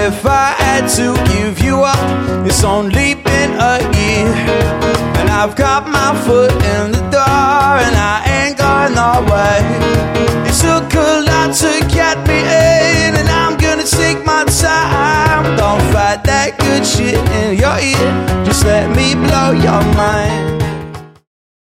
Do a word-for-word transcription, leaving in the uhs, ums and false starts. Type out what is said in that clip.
if I had to give you up, it's only been a year, and I've got my foot in the door, and I ain't going nowhere.